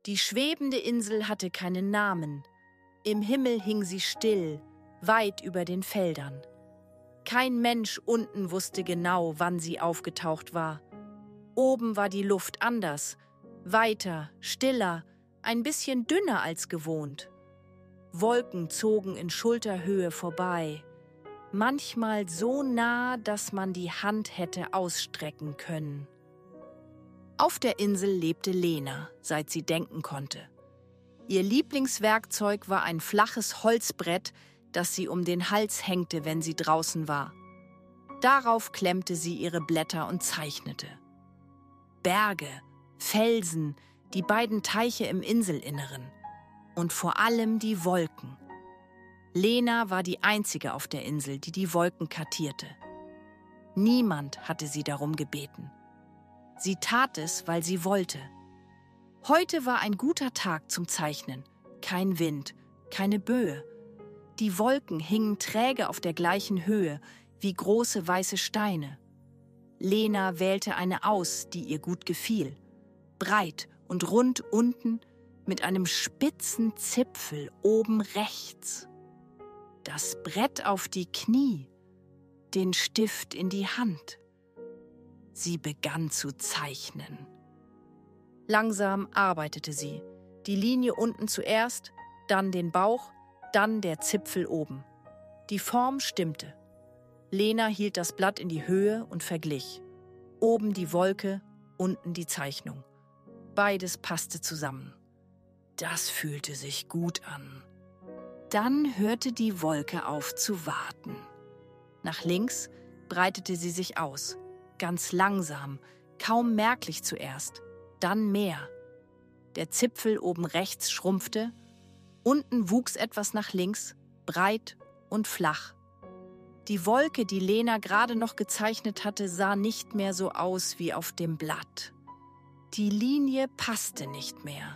Die schwebende Insel hatte keinen Namen. Im Himmel hing sie still, weit über den Feldern. Kein Mensch unten wusste genau, wann sie aufgetaucht war. Oben war die Luft anders, weiter, stiller, ein bisschen dünner als gewohnt. Wolken zogen in Schulterhöhe vorbei, manchmal so nah, dass man die Hand hätte ausstrecken können. Auf der Insel lebte Lena, seit sie denken konnte. Ihr Lieblingswerkzeug war ein flaches Holzbrett, das sie um den Hals hängte, wenn sie draußen war. Darauf klemmte sie ihre Blätter und zeichnete. Berge, Felsen, die beiden Teiche im Inselinneren und vor allem die Wolken. Lena war die Einzige auf der Insel, die die Wolken kartierte. Niemand hatte sie darum gebeten. Sie tat es, weil sie wollte. Heute war ein guter Tag zum Zeichnen. Kein Wind, keine Böe. Die Wolken hingen träge auf der gleichen Höhe wie große weiße Steine. Lena wählte eine aus, die ihr gut gefiel. Breit und rund unten mit einem spitzen Zipfel oben rechts. Das Brett auf die Knie, den Stift in die Hand. Sie begann zu zeichnen. Langsam arbeitete sie. Die Linie unten zuerst, dann den Bauch, dann der Zipfel oben. Die Form stimmte. Lena hielt das Blatt in die Höhe und verglich. Oben die Wolke, unten die Zeichnung. Beides passte zusammen. Das fühlte sich gut an. Dann hörte die Wolke auf zu warten. Nach links breitete sie sich aus, ganz langsam, kaum merklich zuerst, dann mehr. Der Zipfel oben rechts schrumpfte, unten wuchs etwas nach links, breit und flach. Die Wolke, die Lena gerade noch gezeichnet hatte, sah nicht mehr so aus wie auf dem Blatt. Die Linie passte nicht mehr.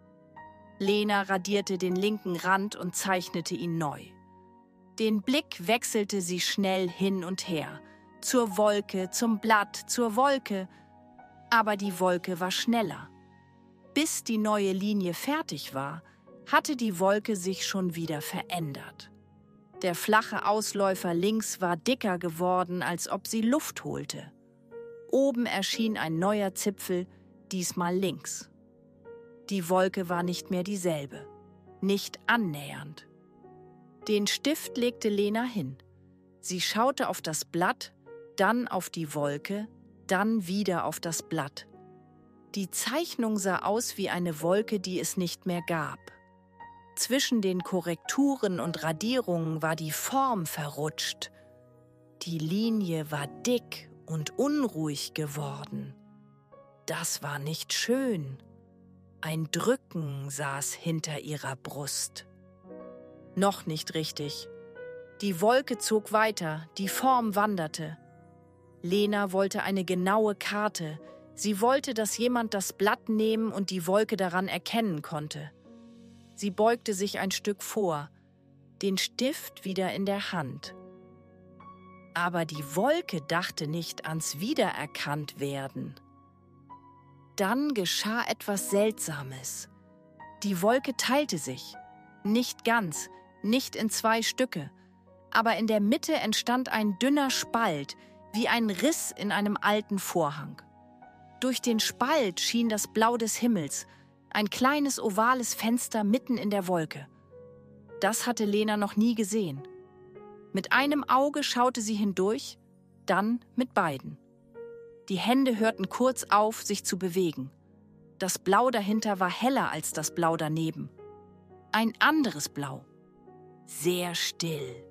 Lena radierte den linken Rand und zeichnete ihn neu. Den Blick wechselte sie schnell hin und her, zur Wolke, zum Blatt, zur Wolke. Aber die Wolke war schneller. Bis die neue Linie fertig war, hatte die Wolke sich schon wieder verändert. Der flache Ausläufer links war dicker geworden, als ob sie Luft holte. Oben erschien ein neuer Zipfel, diesmal links. Die Wolke war nicht mehr dieselbe, nicht annähernd. Den Stift legte Lena hin. Sie schaute auf das Blatt, dann auf die Wolke, dann wieder auf das Blatt. Die Zeichnung sah aus wie eine Wolke, die es nicht mehr gab. Zwischen den Korrekturen und Radierungen war die Form verrutscht. Die Linie war dick und unruhig geworden. Das war nicht schön. Ein Drücken saß hinter ihrer Brust. Noch nicht richtig. Die Wolke zog weiter, die Form wanderte. Lena wollte eine genaue Karte. Sie wollte, dass jemand das Blatt nehmen und die Wolke daran erkennen konnte. Sie beugte sich ein Stück vor, den Stift wieder in der Hand. Aber die Wolke dachte nicht ans Wiedererkanntwerden. Dann geschah etwas Seltsames. Die Wolke teilte sich. Nicht ganz, nicht in zwei Stücke, aber in der Mitte entstand ein dünner Spalt, wie ein Riss in einem alten Vorhang. Durch den Spalt schien das Blau des Himmels, ein kleines ovales Fenster mitten in der Wolke. Das hatte Lena noch nie gesehen. Mit einem Auge schaute sie hindurch, dann mit beiden. Die Hände hörten kurz auf, sich zu bewegen. Das Blau dahinter war heller als das Blau daneben. Ein anderes Blau. Sehr still.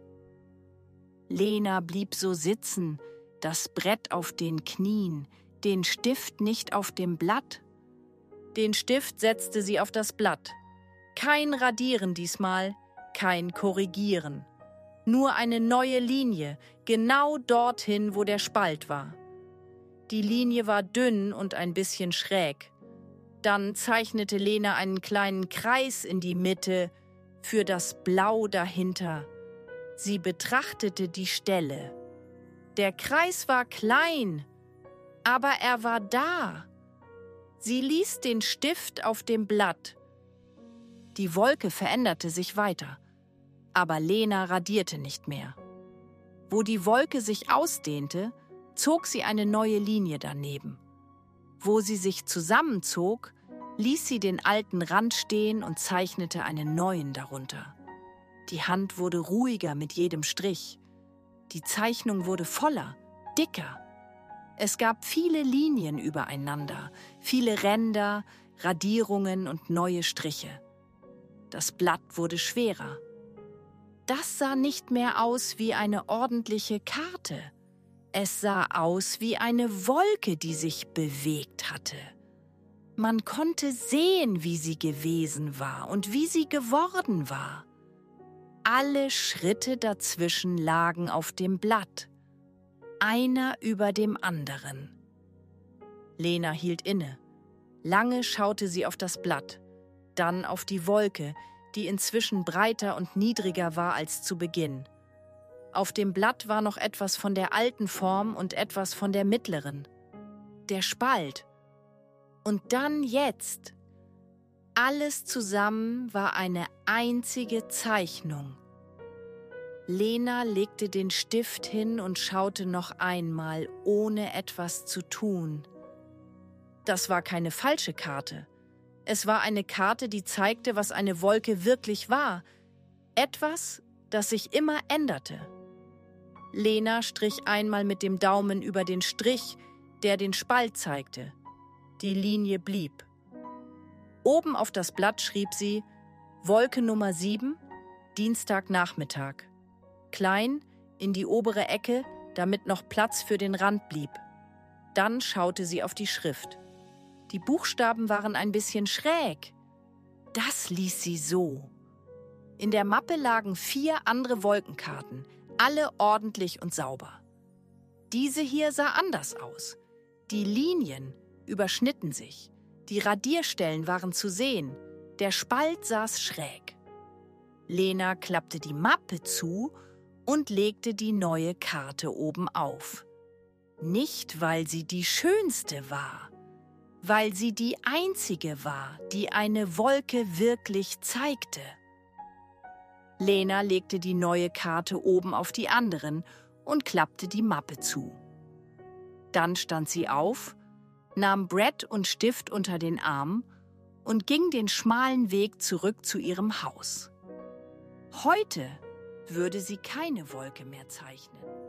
Lena blieb so sitzen, das Brett auf den Knien, den Stift nicht auf dem Blatt. Den Stift setzte sie auf das Blatt. Kein Radieren diesmal, kein Korrigieren. Nur eine neue Linie, genau dorthin, wo der Spalt war. Die Linie war dünn und ein bisschen schräg. Dann zeichnete Lena einen kleinen Kreis in die Mitte für das Blau dahinter. Sie betrachtete die Stelle. Der Kreis war klein, aber er war da. Sie ließ den Stift auf dem Blatt. Die Wolke veränderte sich weiter, aber Lena radierte nicht mehr. Wo die Wolke sich ausdehnte, zog sie eine neue Linie daneben. Wo sie sich zusammenzog, ließ sie den alten Rand stehen und zeichnete einen neuen darunter. Die Hand wurde ruhiger mit jedem Strich. Die Zeichnung wurde voller, dicker. Es gab viele Linien übereinander, viele Ränder, Radierungen und neue Striche. Das Blatt wurde schwerer. Das sah nicht mehr aus wie eine ordentliche Karte. Es sah aus wie eine Wolke, die sich bewegt hatte. Man konnte sehen, wie sie gewesen war und wie sie geworden war. Alle Schritte dazwischen lagen auf dem Blatt, einer über dem anderen. Lena hielt inne. Lange schaute sie auf das Blatt, dann auf die Wolke, die inzwischen breiter und niedriger war als zu Beginn. Auf dem Blatt war noch etwas von der alten Form und etwas von der mittleren. Der Spalt. Und dann jetzt. Alles zusammen war eine einzige Zeichnung. Lena legte den Stift hin und schaute noch einmal, ohne etwas zu tun. Das war keine falsche Karte. Es war eine Karte, die zeigte, was eine Wolke wirklich war. Etwas, das sich immer änderte. Lena strich einmal mit dem Daumen über den Strich, der den Spalt zeigte. Die Linie blieb. Oben auf das Blatt schrieb sie Wolke Nummer 7, Dienstagnachmittag. Klein in die obere Ecke, damit noch Platz für den Rand blieb. Dann schaute sie auf die Schrift. Die Buchstaben waren ein bisschen schräg. Das ließ sie so. In der Mappe lagen 4 andere Wolkenkarten, alle ordentlich und sauber. Diese hier sah anders aus. Die Linien überschnitten sich. Die Radierstellen waren zu sehen. Der Spalt saß schräg. Lena klappte die Mappe zu und legte die neue Karte oben auf. Nicht, weil sie die schönste war, weil sie die einzige war, die eine Wolke wirklich zeigte. Lena legte die neue Karte oben auf die anderen und klappte die Mappe zu. Dann stand sie auf, nahm Brett und Stift unter den Arm und ging den schmalen Weg zurück zu ihrem Haus. Heute würde sie keine Wolke mehr zeichnen.